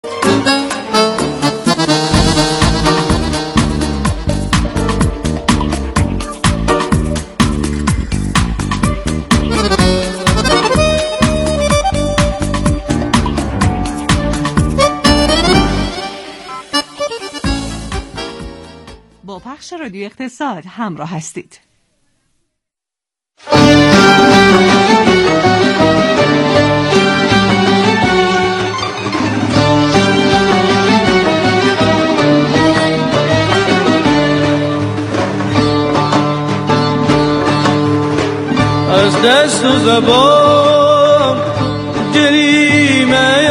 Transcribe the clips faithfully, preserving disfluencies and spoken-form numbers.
با پخش رادیو اقتصاد همراه هستید. از دست و زبان دلی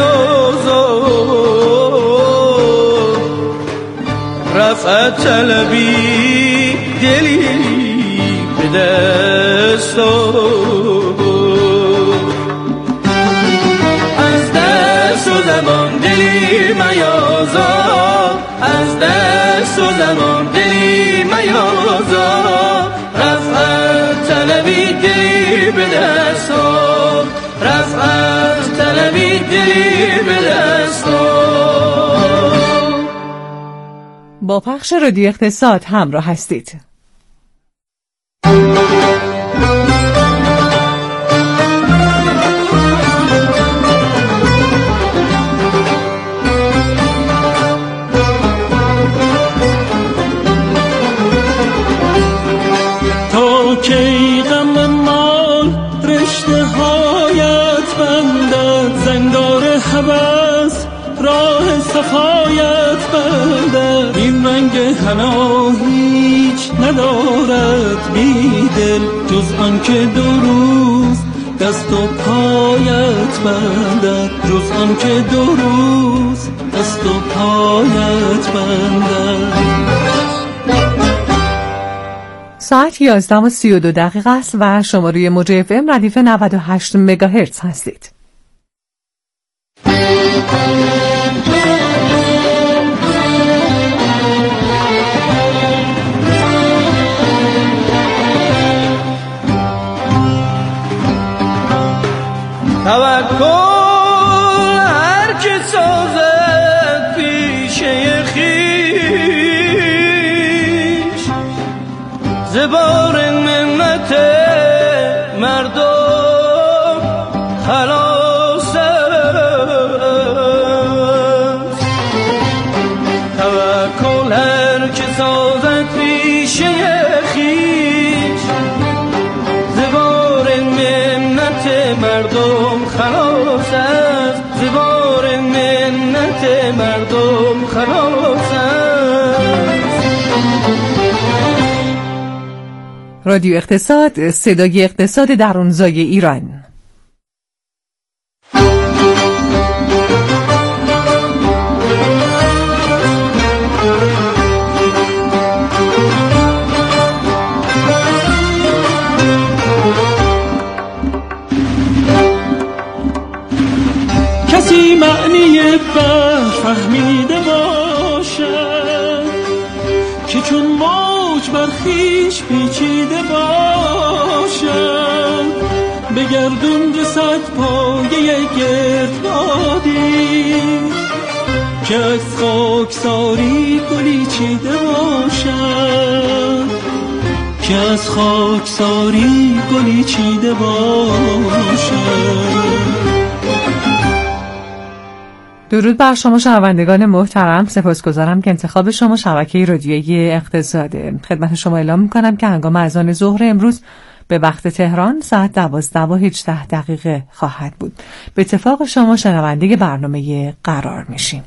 میازار، رفعت طلبی دلی به دست آور. از دست و زبان دلی میازار، از دست و زبان دلی میازار، رفعت طلبی دلی به دست آور، رفعت طلبی دلی به دست آور. با پخش رادیو اقتصاد همراه هستید. تا کی غم مال رشته هایت بندد، زنگار هوس راه صفایت بندد. این رنگ حنا هیچ ندارد بیدل، جز آن که دو روز دست و پایت بندد، جز آن که دو روز دست و پایت بندد. ساعت یازده و سی و دو دقیقه است و شما روی موج اف ام ردیف نود و هشت مگاهرتز هستید. توکل هر که سازد پیشه خویش، زبار منت مردم خلاص است. توکل هر که سازد پیشه خویش، زبار منت مردم خلاص است، زبار منت مردم خلاص است. رادیو اقتصاد، صدای اقتصاد درونزای ایران. کسی معنی بحر فهمیده باشد که چون موج بر خویش پیچیده باشد. به گردون رسد پایه گردبادی که از خاکساری گلی چیده باشد، که از خاکساری گلی چیده باشد. درود بر شما شنوندگان محترم، سپاسگزارم که انتخاب شما شبکه رادیویی اقتصاده. خدمت شما اعلام می‌کنم که هنگام اذان ظهر امروز به وقت تهران ساعت دوازده و هجده دقیقه خواهد بود. به اتفاق شما شنونده برنامه قرار میشیم.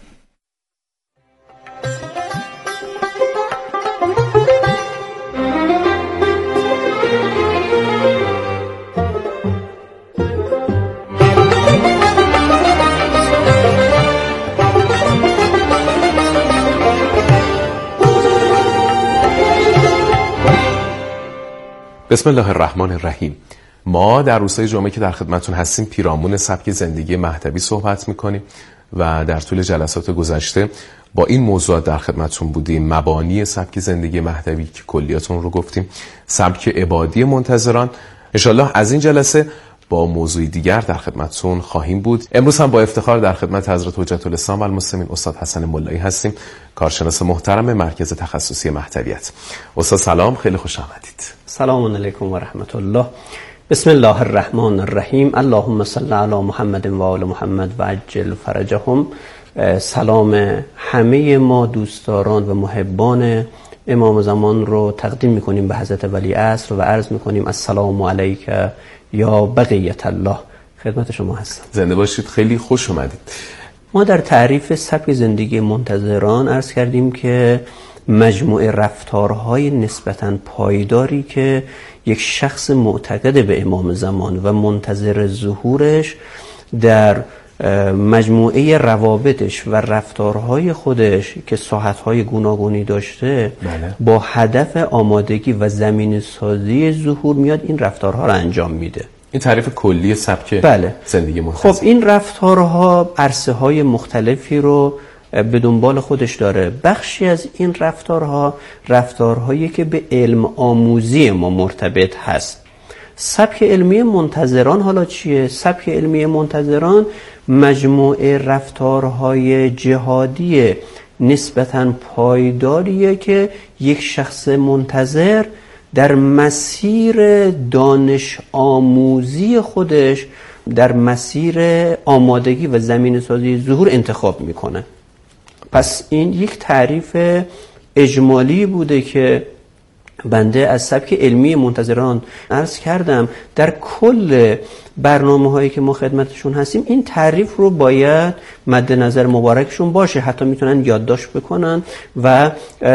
بسم الله الرحمن الرحیم. ما در روزهای جمعه که در خدمتتون هستیم پیرامون سبک زندگی مهدوی صحبت میکنیم و در طول جلسات گذشته با این موضوعات در خدمتتون بودیم. مبانی سبک زندگی مهدوی که کلیاتون رو گفتیم، سبک عبادی منتظران. انشالله از این جلسه با موضوعی دیگر در خدمتتون خواهیم بود. امروز هم با افتخار در خدمت حضرت حجت الاسلام و المسلمین استاد حسن ملایی هستیم، کارشناس محترم مرکز تخصصی مهدویت. استاد سلام، خیلی خوش آمدید. سلام علیکم و رحمت الله. بسم الله الرحمن الرحیم. اللهم صل علی محمد و آل محمد و عجل فرجهم. سلام همه ما دوستداران و محبان امام زمان رو تقدیم میکنیم به حضرت ولی عصر و عرض میکنیم السلام علیک یا بقیت الله. خدمت شما هستم. زنده باشید، خیلی خوش اومدید. ما در تعریف سبک زندگی منتظران عرض کردیم که مجموعه رفتارهای نسبتاً پایداری که یک شخص معتقد به امام زمان و منتظر ظهورش در مجموعه روابطش و رفتارهای خودش که ساحتهای گوناگونی داشته بله. با هدف آمادگی و زمین سازی ظهور میاد این رفتارها رو انجام میده. این تعریف کلی سبک بله. زندگی منتظر. خب این رفتارها عرصه های مختلفی رو به دنبال خودش داره. بخشی از این رفتارها رفتارهایی که به علم آموزی ما مرتبط هست. سبک علمی منتظران حالا چیه؟ سبک علمی منتظران مجموعه رفتارهای جهادی نسبتاً پایداریه که یک شخص منتظر در مسیر دانش آموزی خودش در مسیر آمادگی و زمین سازی ظهور انتخاب میکنه. پس این یک تعریف اجمالی بوده که بنده از سبک علمی منتظران عرض کردم. در کل برنامه هایی که ما خدمتشون هستیم این تعریف رو باید مد نظر مبارکشون باشه، حتی میتونن یادداشت بکنن و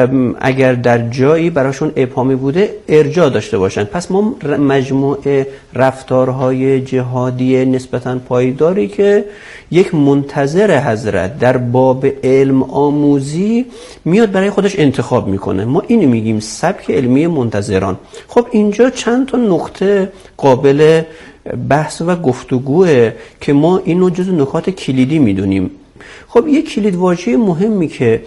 اگر در جایی براشون ابهامی بوده ارجاع داشته باشن. پس ما مجموعه رفتارهای جهادی نسبتاً پایداری که یک منتظر حضرت در باب علم آموزی میاد برای خودش انتخاب میکنه، ما اینو میگیم سبک علمی منتظران. خب اینجا چند تا نقطه قابل بحث و گفتگوه که ما اینو جز نکات کلیدی میدونیم. خب یک کلید واژه مهمی که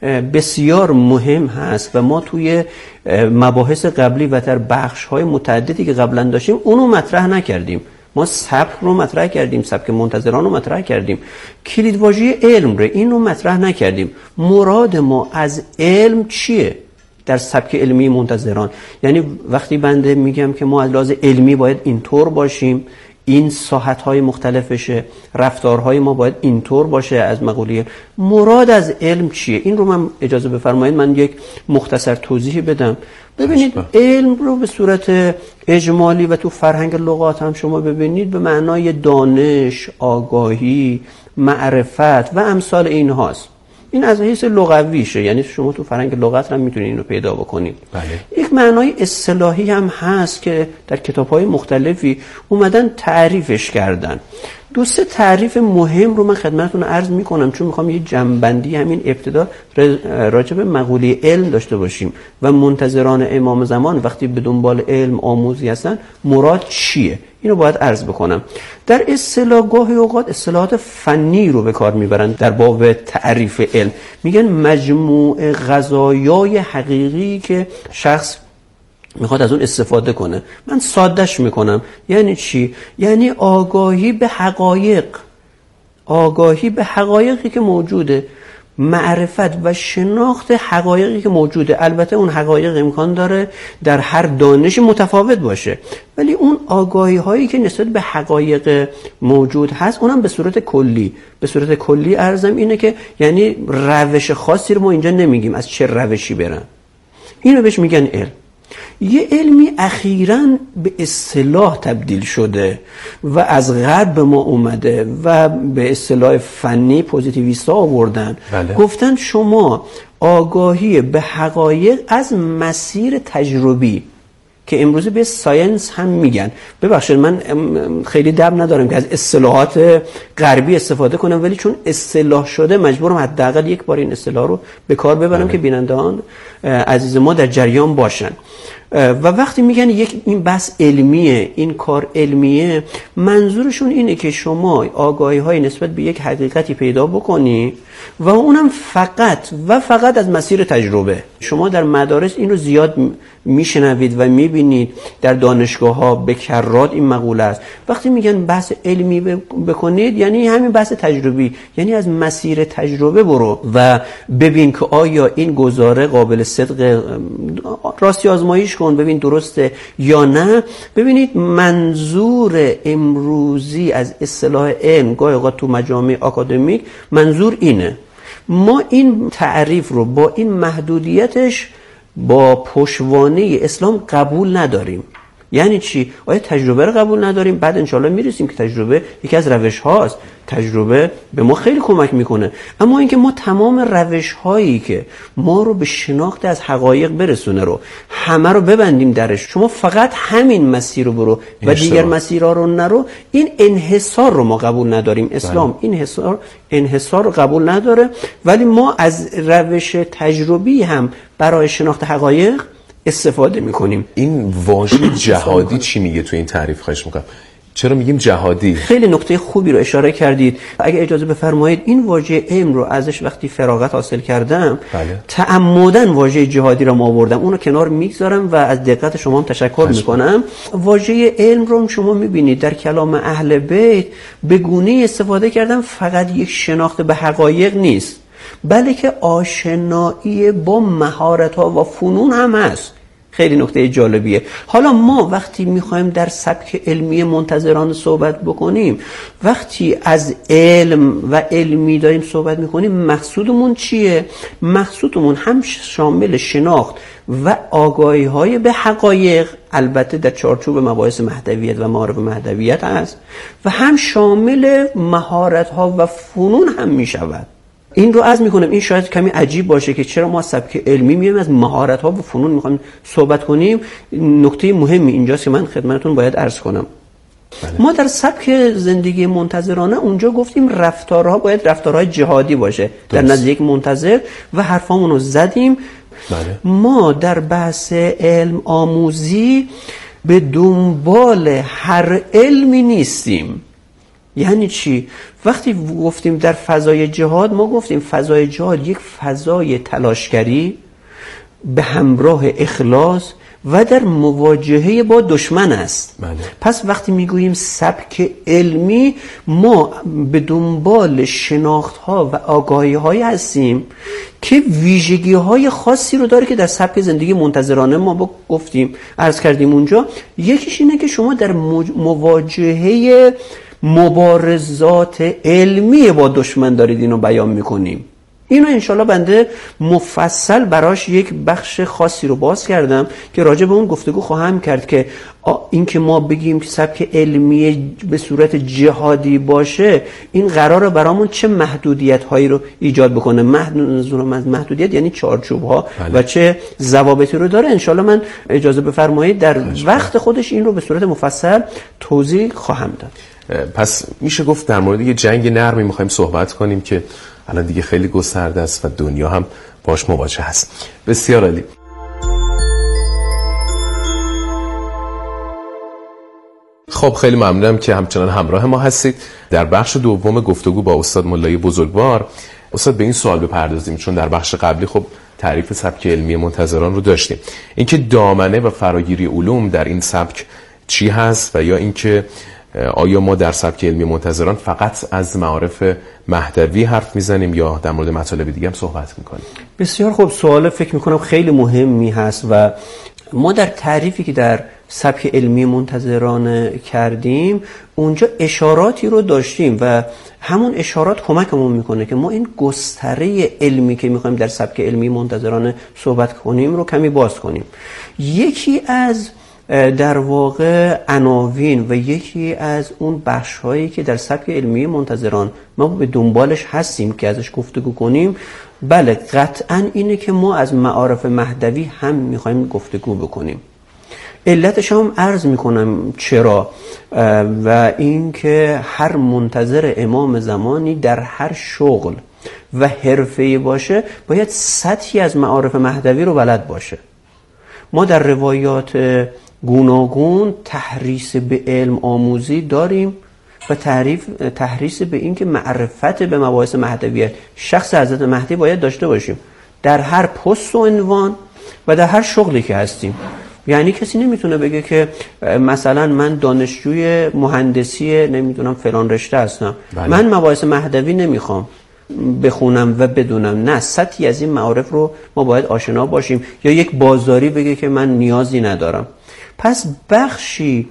بسیار مهم هست و ما توی مباحث قبلی و در بخش‌های متعددی که قبلا داشتیم اونو مطرح نکردیم. ما سبک رو مطرح کردیم، سبک منتظران رو مطرح کردیم، کلید واژه علم رو اینو مطرح نکردیم. مراد ما از علم چیه در سبک علمی منتظران؟ یعنی وقتی بنده میگم که ما از لحاظ علمی باید اینطور باشیم، این ساحت‌های مختلفشه، رفتارهای ما باید اینطور باشه، از مقوله مراد از علم چیه؟ این رو من اجازه بفرمایید من یک مختصر توضیح بدم. ببینید علم رو به صورت اجمالی و تو فرهنگ لغات هم شما ببینید به معنای دانش، آگاهی، معرفت و امثال این هاست. این از حیث لغویشه، یعنی شما تو فرهنگ لغت هم میتونید اینو پیدا بکنید. بله. یک معنای اصطلاحی هم هست که در کتاب‌های مختلفی اومدن تعریفش کردن. دو سه تعریف مهم رو من خدمتتون عرض میکنم چون میخوام یه جمع‌بندی همین ابتدا راجع به مقوله علم داشته باشیم و منتظران امام زمان وقتی به دنبال علم آموزی هستن مراد چیه؟ اینو باید عرض بکنم. در اصطلاح گاهی اوقات اصطلاحات فنی رو به کار میبرن در باب تعریف علم، میگن مجموعه قضایای حقیقی که شخص میخواد از اون استفاده کنه. من سادهش میکنم. یعنی چی؟ یعنی آگاهی به حقایق، آگاهی به حقایقی که موجوده، معرفت و شناخت حقایقی که موجوده. البته اون حقایق امکان داره در هر دانش متفاوت باشه، ولی اون آگاهی هایی که نسبت به حقایق موجود هست اونم به صورت کلی. به صورت کلی عرضم اینه که یعنی روش خاصی رو ما اینجا نمیگیم از چه روشی برن، اینو بهش میگن علم. یه علمی اخیراً به اصطلاح تبدیل شده و از غرب به ما اومده و به اصطلاح فنی پوزیتیویستا آوردن. بله. گفتن شما آگاهی به حقایق از مسیر تجربی که امروزه به ساینس هم میگن. ببخشید من خیلی دم ندارم که از اصطلاحات غربی استفاده کنم، ولی چون اصطلاح شده مجبورم حداقل یک بار این اصطلاح رو به کار ببرم که بینندگان عزیز ما در جریان باشن. و وقتی میگن یک این بحث علمیه، این کار علمیه، منظورشون اینه که شما آگاهی های نسبت به یک حقیقتی پیدا بکنی و اونم فقط و فقط از مسیر تجربه. شما در مدارس اینو زیاد میشنوید و میبینید، در دانشگاه ها به کرات این مقوله است. وقتی میگن بحث علمی بکنید یعنی همین بحث تجربی، یعنی از مسیر تجربه برو و ببین که آیا این گزاره قابل صدق، راستی آزمایش کن ببین درسته یا نه. ببینید منظور امروزی از اصطلاح علم گاهی اوقات تو مجامع آکادمیک منظور اینه. ما این تعریف رو با این محدودیتش با پشتوانه اسلام قبول نداریم. یعنی چی؟ آیا تجربه رو قبول نداریم؟ بعد انشالله میرسیم که تجربه یکی از روش هاست، تجربه به ما خیلی کمک میکنه، اما اینکه ما تمام روش هایی که ما رو به شناخت از حقایق برسونه رو همه رو ببندیم درش، شما فقط همین مسیر رو برو و دیگر مسیرها رو نرو، این انحصار رو ما قبول نداریم. اسلام این انحصار انحصار رو قبول نداره، ولی ما از روش تجربی هم برای شناخت حقایق استفاده میکنیم. این واژه جهادی چی میگه تو این تعریف؟ خواهش میکنم. چرا میگیم جهادی؟ خیلی نکته خوبی رو اشاره کردید. اگه اجازه بفرمایید این واژه علم رو ازش وقتی فراغت حاصل کردم بله. تعمداً واژه جهادی رو آوردم، اون رو کنار میگذارم و از دقت شما هم تشکر میکنم. واژه علم رو شما میبینید در کلام اهل بیت به گونه‌ای استفاده کردم فقط یک شناخت به حقایق نیست، بلکه آشنایی با مهارت‌ها و فنون هم هست. خیلی نکته جالبیه. حالا ما وقتی میخوایم در سبک علمی منتظران صحبت بکنیم، وقتی از علم و علمی داریم صحبت میکنیم، مقصودمون چیه؟ مقصودمون هم شامل شناخت و آگاهی های به حقایق، البته در چارچوب مباحث مهدویت و معارف مهدویت هست، و هم شامل مهارت ها و فنون هم میشود. این رو عرض میکنم، این شاید کمی عجیب باشه که چرا ما سبک علمی میایم از مهارت ها و فنون میخوایم صحبت کنیم. نکته مهمی اینجاست که من خدمتتون باید عرض کنم. بله. ما در سبک زندگی منتظرانه اونجا گفتیم رفتارها باید رفتارهای جهادی باشه درست. در نزد یک منتظر و حرفامون رو زدیم. بله. ما در بحث علم آموزی به دنبال هر علمی نیستیم. یعنی چی؟ وقتی گفتیم در فضای جهاد، ما گفتیم فضای جهاد یک فضای تلاشگری به همراه اخلاص و در مواجهه با دشمن است. بله. پس وقتی میگوییم سبک علمی، ما به دنبال شناخت‌ها و آگاهی‌هایی هستیم که ویژگی‌های خاصی رو داره که در سبک زندگی منتظرانه ما گفتیم، عرض کردیم اونجا. یکیش اینه که شما در مواجهه مبارزات علمی با دشمن دارید اینو بیان میکنیم. اینو انشالله بنده مفصل براش یک بخش خاصی رو باز کردم که راجع به اون گفتگو خواهم کرد که این که ما بگیم که سبک علمی به صورت جهادی باشه، این قراره برامون چه محدودیت هایی رو ایجاد بکنه. محدودیت یعنی چارچوب ها بله. و چه ضوابطی رو داره. انشالله من اجازه بفرمایید در وقت خودش این رو به صورت مفصل توضیح خواهم داد. پس میشه گفت در مورد یه جنگ نرمی میخوایم صحبت کنیم که الان دیگه خیلی گسترده است و دنیا هم باش مواجه هست. بسیار عالی. خب خیلی ممنونم که همچنان همراه ما هستید. در بخش دوم گفتگو با استاد ملایی بزرگوار، استاد به این سوال بپردازیم، چون در بخش قبلی خب تعریف سبک علمی منتظران رو داشتیم، اینکه دامنه و فراگیری علوم در این سبک چی هست و یا اینکه آیا ما در سبک علمی منتظران فقط از معارف مهدوی حرف میزنیم یا در مورد مطالب دیگه هم صحبت میکنیم؟ بسیار خوب، سوال فکر میکنم خیلی مهمی هست و ما در تعریفی که در سبک علمی منتظران کردیم اونجا اشاراتی رو داشتیم و همون اشارات کمکمون میکنه که ما این گستره علمی که میخوایم در سبک علمی منتظران صحبت کنیم رو کمی باز کنیم. یکی از در واقع عناوین و یکی از اون بخش‌هایی که در سبک علمی منتظران ما به دنبالش هستیم که ازش گفتگو کنیم، بله قطعاً اینه که ما از معارف مهدوی هم می‌خوایم گفتگو بکنیم. علتش هم عرض می‌کنم چرا، و این که هر منتظر امام زمانی در هر شغل و حرفه‌ای باشه باید سطحی از معارف مهدوی رو بلد باشه. ما در روایات گوناگون تحریص به علم آموزی داریم و تعریف تحریص به این که معرفت به مباحث مهدویت شخص حضرت مهدی باید داشته باشیم در هر پست و عنوان و در هر شغلی که هستیم. یعنی کسی نمیتونه بگه که مثلا من دانشجوی مهندسی نمیدونم فلان رشته هستم، بله. من مباحث مهدوی نمیخوام بخونم و بدونم. نه، سطحی از این معارف رو ما باید آشنا باشیم. یا یک بازاری بگه که من نیازی ندارم. پس بخشی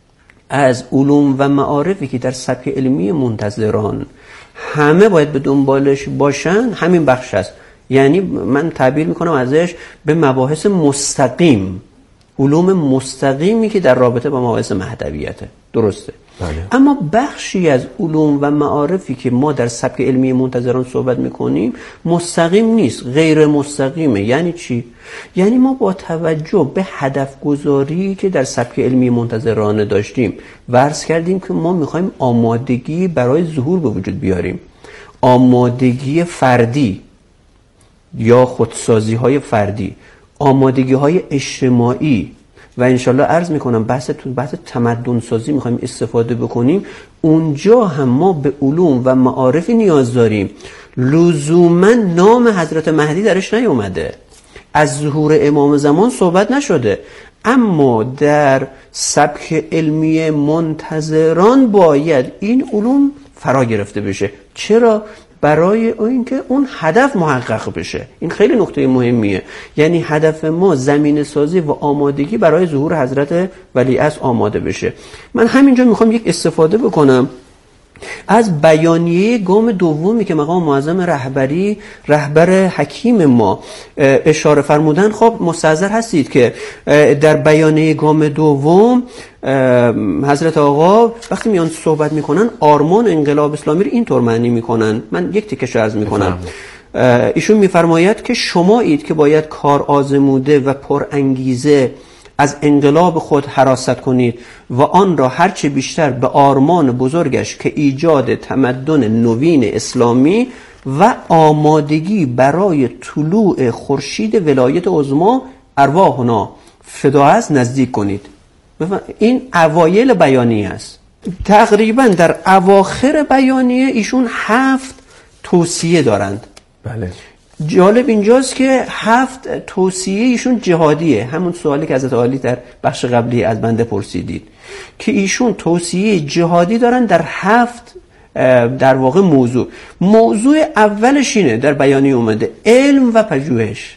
از علوم و معارفی که در سبک علمی منتظران همه باید به دنبالش باشن همین بخش است. یعنی من تعبیر میکنم ازش به مباحث مستقیم، علوم مستقیمی که در رابطه با مباحث مهدویته. درسته؟ بله. اما بخشی از علوم و معارفی که ما در سبک علمی منتظران صحبت میکنیم مستقیم نیست، غیر مستقیمه. یعنی چی؟ یعنی ما با توجه به هدف گذاری که در سبک علمی منتظران داشتیم ورز کردیم که ما میخوایم آمادگی برای ظهور به وجود بیاریم، آمادگی فردی یا خودسازی های فردی، آمادگی های اجتماعی و انشالله عرض میکنم بحث تو بحث تمدن سازی میخوایم استفاده بکنیم. اونجا هم ما به علوم و معارفی نیاز داریم لزوما نام حضرت مهدی درش نیومده، از ظهور امام زمان صحبت نشده، اما در سبک علمی منتظران باید این علوم فرا گرفته بشه. چرا؟ برای اینکه اون هدف محقق بشه. این خیلی نکته مهمیه. یعنی هدف ما زمین سازی و آمادگی برای ظهور حضرت ولیعصر آماده بشه. من همینجا میخوام یک استفاده بکنم از بیانیه گام دومی که مقام معظم رهبری رهبر حکیم ما اشاره فرمودن. خب مستحضر هستید که در بیانیه گام دوم حضرت آقا وقتی میان صحبت میکنن آرمان انقلاب اسلامی رو اینطور معنی میکنن. من یک تیکش عرض میکنم. ایشون میفرماید که شمایید که باید کار آزموده و پر انگیزه از انقلاب خود حراست کنید و آن را هرچه بیشتر به آرمان بزرگش که ایجاد تمدن نوین اسلامی و آمادگی برای طلوع خورشید ولایت عظمی ارواحنا فدا است نزدیک کنید. این اوایل بیانیه است. تقریبا در اواخر بیانیه ایشون هفت توصیه دارند. بله. جالب اینجاست که هفت توصیه ایشون جهادیه. همون سوالی که حضرت عالی در بخش قبلی از بنده پرسیدید که ایشون توصیه جهادی دارن در هفت در واقع موضوع. موضوع اولش اینه در بیانیه اومده علم و پژوهش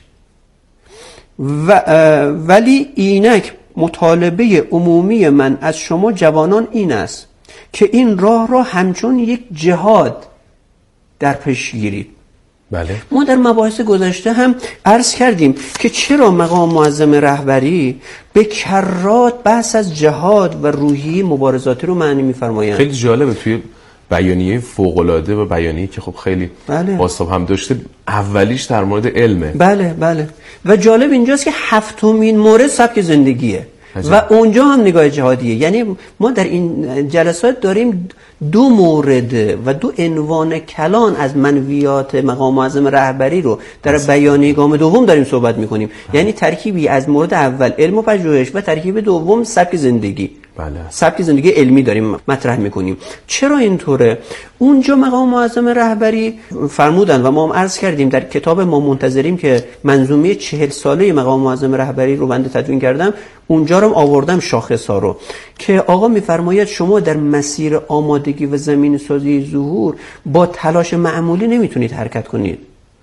و ولی اینک مطالبه عمومی من از شما جوانان این است که این راه را همچون یک جهاد در پیش گیرید. بله. ما در مباحث گذشته هم عرض کردیم که چرا مقام معظم رهبری به کرات بحث از جهاد و روحیه مبارزاتی رو معنی می‌فرمایند. خیلی جالبه توی بیانیه فوق‌العاده و بیانیه‌ای که خب خیلی بله. بازتاب هم داشته اولیش در مورد علمه. بله بله. و جالب اینجاست که هفتمین مورد سبک زندگیه عجب. و اونجا هم نگاه جهادیه. یعنی ما در این جلسات داریم دو مورد و دو عنوان کلان از منویات مقام معظم رهبری رو در بیانیه گام دوم داریم صحبت میکنیم. یعنی ترکیبی از مورد اول علم و پژوهش و ترکیب دوم سبک زندگی. بله. سبک زندگی علمی داریم مطرح میکنیم. چرا اینطوره؟ اونجا مقام معظم رهبری فرمودن و ما هم عرض کردیم در کتاب ما منتظریم که منظومه چهل ساله مقام معظم رهبری رو بنده تدوین کردم، اونجا رو آوردم شاخص‌ها رو که آقا میفرماید شما در مسیر آمادگی و زمین سازی ظهور با تلاش معمولی نمیتونید حرکت کنید.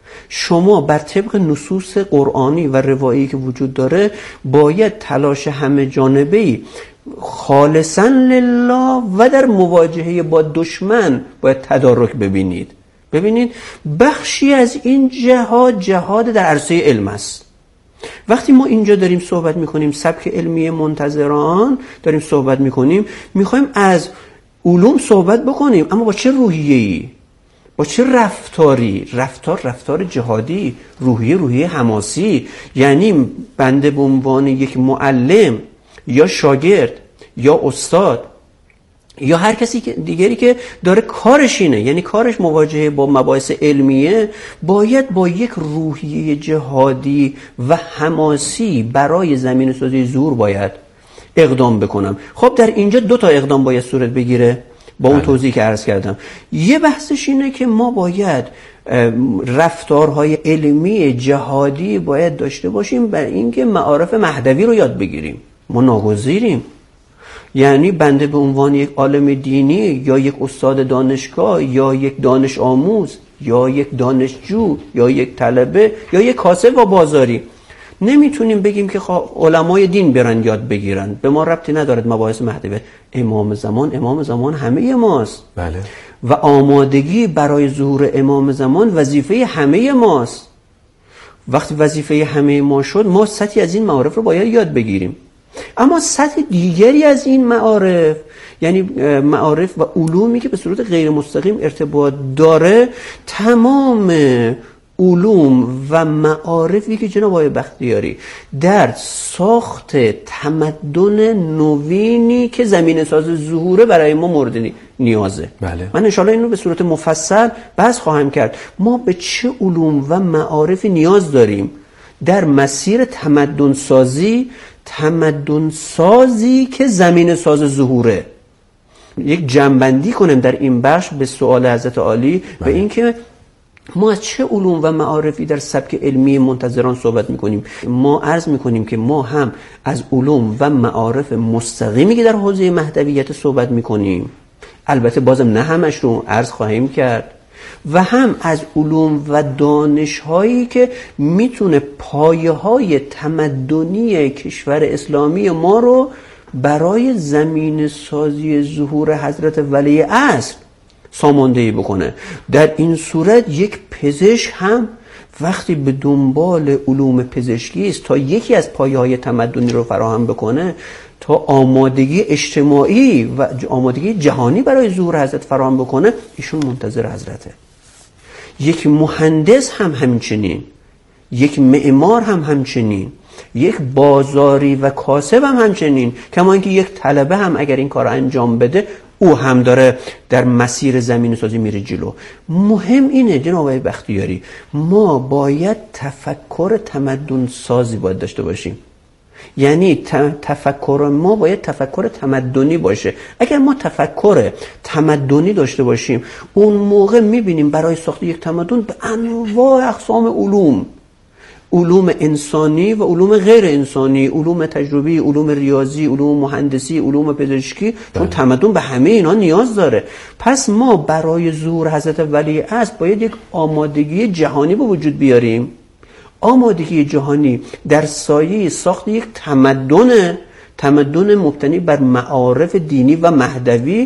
شما بر طبق نصوص قرآنی و روایی که وجود داره باید تلاش همه جانبه‌ای خالصاً لله و در مواجهه با دشمن باید تدارک ببینید. ببینید بخشی از این جهاد جهاد در عرصه علم است. وقتی ما اینجا داریم صحبت میکنیم سبک علمی منتظران داریم صحبت میکنیم، میخوایم از علوم صحبت بکنیم، اما با چه روحیه‌ای؟ با چه رفتاری؟ رفتار رفتار جهادی، روحیه روحیه حماسی. یعنی بنده به عنوان یک معلم یا شاگرد یا استاد یا هر کسی دیگری که داره کارش اینه، یعنی کارش مواجهه با مباحث علمیه، باید با یک روحیه جهادی و حماسی برای زمین سازی ظهور باید اقدام بکنم. خب در اینجا دو تا اقدام باید صورت بگیره. با اون توضیحی که عرض کردم. یه بحثش اینه که ما باید رفتارهای علمی جهادی باید داشته باشیم برای اینکه معارف مهدوی رو یاد بگیریم. ما ناگزیریم. یعنی بنده به عنوان یک عالم دینی یا یک استاد دانشگاه یا یک دانش آموز یا یک دانشجو یا یک طلبه یا یک کاسب و بازاری نمیتونیم بگیم که علمای دین برن یاد بگیرن. به ما ربطی ندارد مباحث مهدوی. امام زمان امام زمان همه ماست. بله. و آمادگی برای ظهور امام زمان وظیفه همه ماست. وقتی وظیفه همه ما شد، ما سطحی از این معارف رو باید یاد بگیریم. اما سطح دیگری از این معارف، یعنی معارف و علومی که به صورت غیر مستقیم ارتباط داره، تمام علوم و معارفی که جناب آقای بختیاری در ساخت تمدن نوینی که زمینه ساز ظهوره برای ما مورد نیازه. بله. من انشاءالله این رو به صورت مفصل بحث خواهم کرد. ما به چه علوم و معارفی نیاز داریم در مسیر تمدن سازی، تمدن سازی که زمینه ساز ظهوره. یک جنبندی کنیم در این بخش به سوال حضرت عالی و اینکه ما از چه علوم و معارفی در سبک علمی منتظران صحبت میکنیم. ما عرض میکنیم که ما هم از علوم و معارف مستقیمی که در حوزه مهدویت صحبت میکنیم، البته بازم نه همش رو عرض خواهیم کرد، و هم از علوم و دانش هایی که میتونه پایه های تمدنی کشور اسلامی ما رو برای زمین سازی ظهور حضرت ولی عصر ساماندهی بکنه. در این صورت یک پزشک هم وقتی به دنبال علوم پزشکی است تا یکی از پایه‌های تمدنی رو فراهم بکنه، تا آمادگی اجتماعی و آمادگی جهانی برای ظهور حضرت فراهم بکنه، ایشون منتظر حضرته. یک مهندس هم همچنین، یک معمار هم همچنین، یک بازاری و کاسب هم همچنین، کما اینکه یک طلبه هم اگر این کار انجام بده، او هم داره در مسیر زمین سازی میره جلو. مهم اینه جناب آقای بختیاری، ما باید تفکر تمدن سازی باید داشته باشیم. یعنی تفکر ما باید تفکر تمدنی باشه. اگر ما تفکر تمدنی داشته باشیم، اون موقع میبینیم برای ساخت یک تمدن به انواع اقسام علوم، علوم انسانی و علوم غیر انسانی، علوم تجربی، علوم ریاضی، علوم مهندسی، علوم پزشکی، چون تمدن به همه اینا نیاز داره. پس ما برای ظهور حضرت ولی عصر باید یک آمادگی جهانی به وجود بیاریم. آمادگی جهانی در سایه ساخت یک تمدن، تمدن مبتنی بر معارف دینی و مهدوی،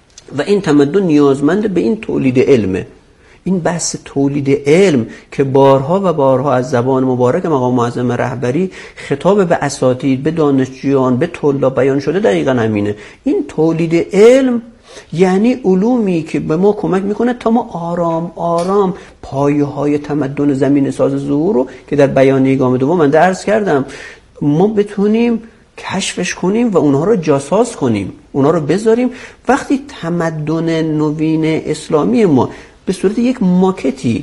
و این تمدن نیازمند به این تولید علمه. این بحث تولید علم که بارها و بارها از زبان مبارک مقام معظم رهبری خطاب به اساتید، به دانشجویان، به طلاب بیان شده، دقیقاً همینه. این تولید علم یعنی علومی که به ما کمک میکنه تا ما آرام آرام پایه های تمدن زمین ساز ظهور رو که در بیانیه گام دوم من عرض کردم، ما بتونیم کشفش کنیم و اونها رو جاساز کنیم، اونها رو بذاریم. وقتی تمدن نوین اسلامی ما به صورت یک ماکتی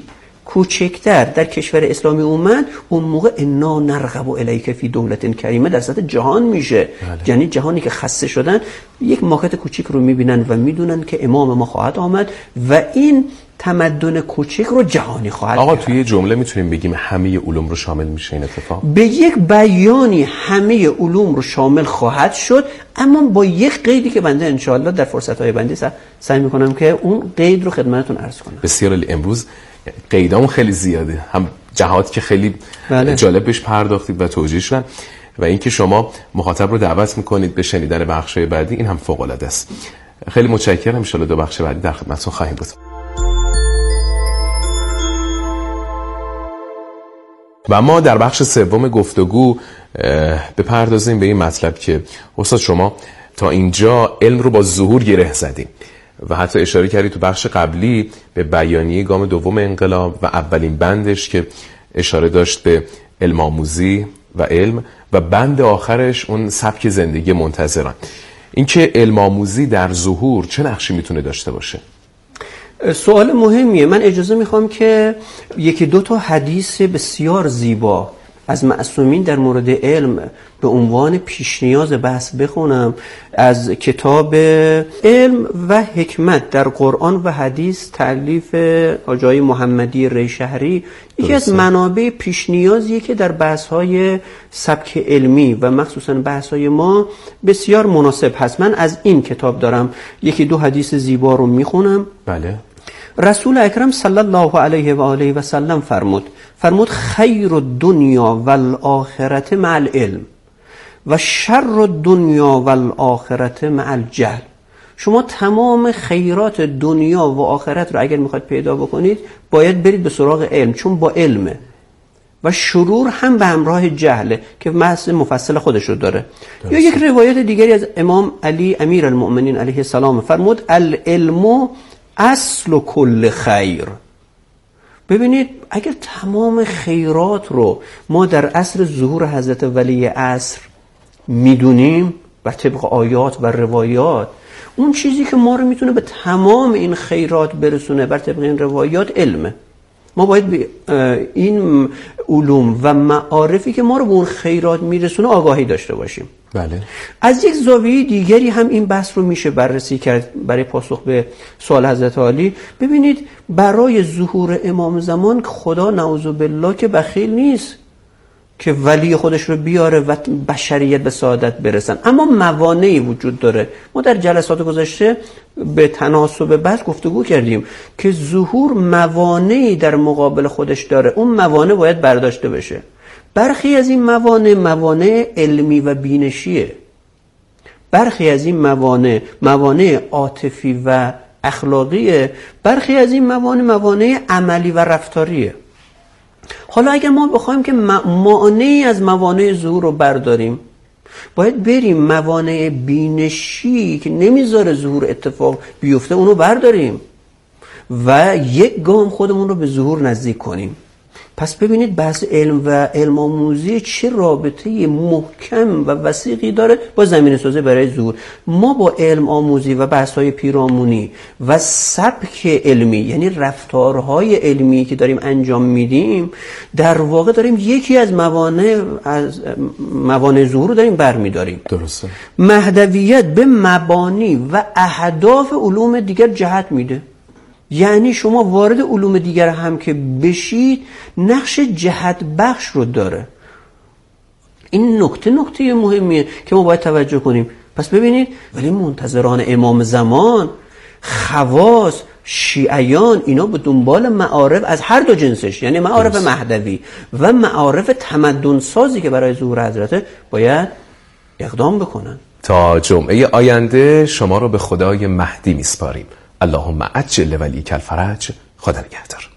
کوچکتر در کشور اسلامی اومد، اون موقع انا نرغب الیک فی دولت کریمه در سطح جهان میشه. بله. یعنی جهانی که خسته شدن یک ماکت کوچیک رو میبینن و میدونن که امام ما خواهد آمد و این تمدن کوچیک رو جهانی خواهد آقا کرد. توی جمله میتونیم بگیم همه علوم رو شامل میشه این اتفاق؟ به یک بیانی همه علوم رو شامل خواهد شد، اما با یک قیدی که بنده انشاءالله در فرصت‌های بندی سعی میکنم که اون قید رو خدمتتون عرض کنم. بسیار عالی. امروز قیدامون خیلی زیاده، هم جهات که خیلی بله. جالب بهش پرداختید و توجیه شدن، و اینکه شما مخاطب رو دعوت میکنید به شنیدن بخش‌های بعدی، این هم فوق العاده است. خیلی متشکرم. ان شاءالله دو بخش بعدی در خدمتتون خواهیم بود. و ما در بخش سوم گفتگو بپردازیم به این مطلب که استاد شما تا اینجا علم رو با ظهور گره زدیم و حتی اشاره کردید تو بخش قبلی به بیانیه گام دوم انقلاب و اولین بندش که اشاره داشت به علم آموزی و علم، و بند آخرش اون سبک زندگی منتظران. این که علم آموزی در ظهور چه نقشی میتونه داشته باشه؟ سوال مهمیه. من اجازه میخوام که یکی دو تا حدیث بسیار زیبا از معصومین در مورد علم به عنوان پیش نیاز بحث بخونم، از کتاب علم و حکمت در قرآن و حدیث تألیف آقای محمدی ریشهری، یکی از منابع پیش نیازیه که در بحث‌های سبک علمی و مخصوصاً بحث‌های ما بسیار مناسب هست. من از این کتاب دارم یکی دو حدیث زیبا رو میخونم. بله. رسول اکرم صلی الله علیه و آله و سلم فرمود فرمود خیر الدنیا والآخرت مع العلم و شر الدنیا والآخرت مع الجهل. شما تمام خیرات دنیا و آخرت رو اگر میخواید پیدا بکنید باید برید به سراغ علم، چون با علمه، و شرور هم به همراه جهله که بحث مفصل خودش رو داره. یا یک روایت دیگری از امام علی امیر المؤمنین علیه السلام فرمود العلم اصل کل خیر. ببینید اگر تمام خیرات رو ما در عصر ظهور حضرت ولی عصر میدونیم و طبق آیات و روایات، اون چیزی که ما رو میتونه به تمام این خیرات برسونه بر طبق این روایات علمه. ما باید به این علوم و معارفی که ما رو به اون خیرات میرسونه آگاهی داشته باشیم. بله. از یک زاویه دیگری هم این بحث رو میشه بررسی کرد برای پاسخ به سوال حضرت عالی. ببینید برای ظهور امام زمان خدا نعوذ بالله که بخیل نیست که ولی خودش رو بیاره و بشریت به سعادت برسن، اما موانعی وجود داره. ما در جلسات گذشته به تناسب بحث گفتگو کردیم که ظهور موانعی در مقابل خودش داره، اون موانع باید برداشته بشه. برخی از این موانع موانع علمی و بینشیه، برخی از این موانع موانع عاطفی و اخلاقیه، برخی از این موانع موانع عملی و رفتاریه. حالا اگر ما بخوایم که مانعی از موانع ظهور رو برداریم، باید بریم موانع بینشی که نمیذاره ظهور اتفاق بیفته اونو برداریم و یک گام خودمون رو به ظهور نزدیک کنیم. پس ببینید بحث علم و علم آموزی چه رابطه محکم و وثیقی داره با زمینه سازی برای ظهور. ما با علم آموزی و بحث‌های پیرامونی و سبک علمی، یعنی رفتارهای علمی که داریم انجام میدیم، در واقع داریم یکی از موانع از موانع ظهور رو داریم برمی‌داریم. درسته. مهدویت به مبانی و اهداف علوم دیگر جهت میده. یعنی شما وارد علوم دیگر هم که بشید نقش جهت بخش رو داره. این نکته نکته مهمیه که ما باید توجه کنیم. پس ببینید ولی منتظران امام زمان، خواص، شیعیان، اینا به دنبال معارف از هر دو جنسش، یعنی معارف مهدوی و معارف تمدن سازی که برای ظهور حضرت باید اقدام بکنن. تا جمعه آینده شما رو به خدای مهدی میسپاریم. اللهم عجل ولیک الفرج. خدا نگهدار.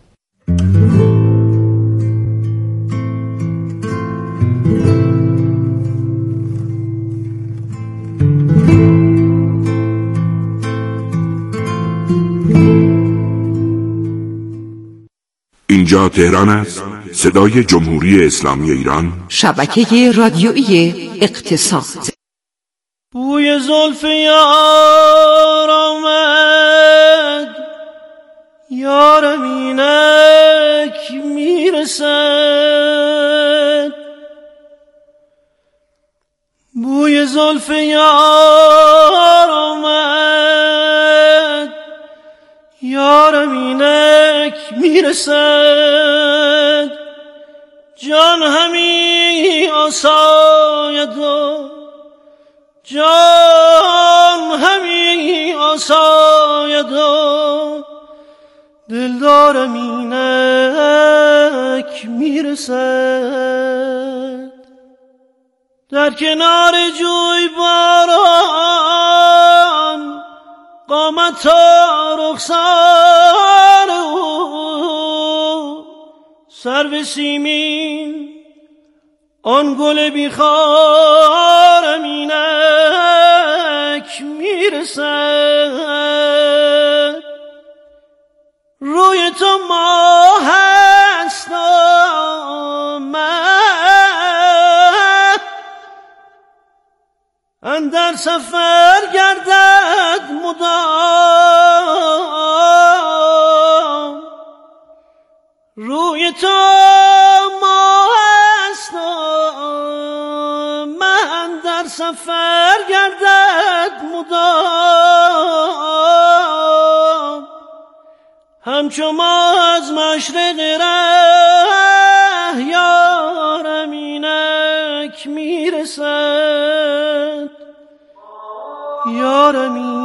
اینجا تهران است، صدای جمهوری اسلامی ایران، شبکه رادیویی اقتصاد. بوی زلف یار آمد، یارم اینک میرسد. بوی زلف یار آمد، یارم اینک میرسد. جان همی آساید و جان همی آساید و دلدارم اینک میرسد. در کنار جوی باران قامت و رخسار او، سرو سیمین آن گل بیخارم اینک میرسد. روی تو ماه هست آمد، اندر سفر گردد مدام. روی تو ماه سفر گردد مدام، همچو ما از مشرق ره یارم اینک میرسد، یارم